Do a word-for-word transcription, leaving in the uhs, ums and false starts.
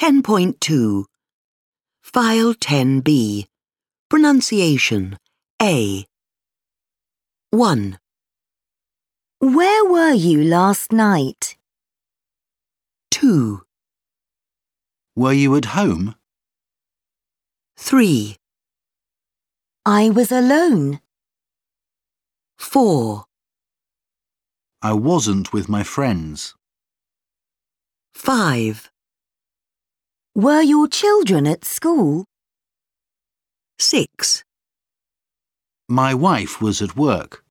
ten point two. File ten B. Pronunciation A. one. Where were you last night? two. Were you at home? three. I was alone. four. I wasn't with my friends. five. Were your children at school? six. My wife was at work.